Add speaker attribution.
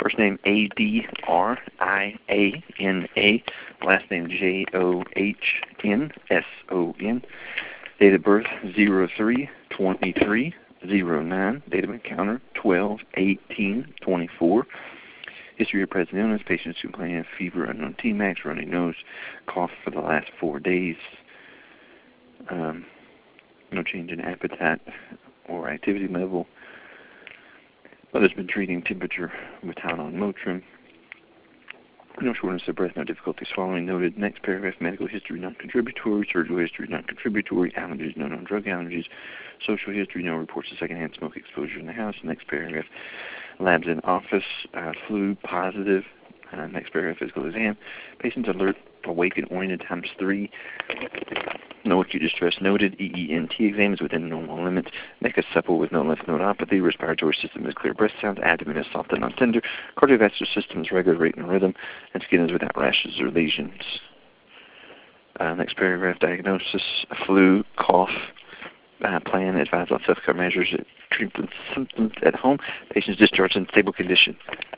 Speaker 1: First name Adriana, last name Johnsson. Date of birth 03/23/09. Date of encounter 12/18/24. History of present illness. Patients complaining of fever, unknown Tmax, runny nose, cough for the last 4 days. No change in appetite or activity level. Mother's been treating temperature with Tylenol and Motrin. No shortness of breath, no difficulty swallowing noted. Next paragraph, medical history non-contributory, surgical history non-contributory, allergies, no known drug allergies, social history, no reports of secondhand smoke exposure in the house. Next paragraph, labs in office, flu positive. Next paragraph, physical exam. Patients alert, awake, and oriented times 3. No acute distress noted. EENT exam is within normal limits. Neck is supple with no lymph nodopathy. Respiratory system is clear. Breast sounds. Abdomen is soft and non-tender. Cardiovascular system is regular, rate and rhythm. And skin is without rashes or lesions. Next paragraph, diagnosis, flu, cough. Plan, advise on self-care measures, treatment symptoms at home. Patients discharged in stable condition.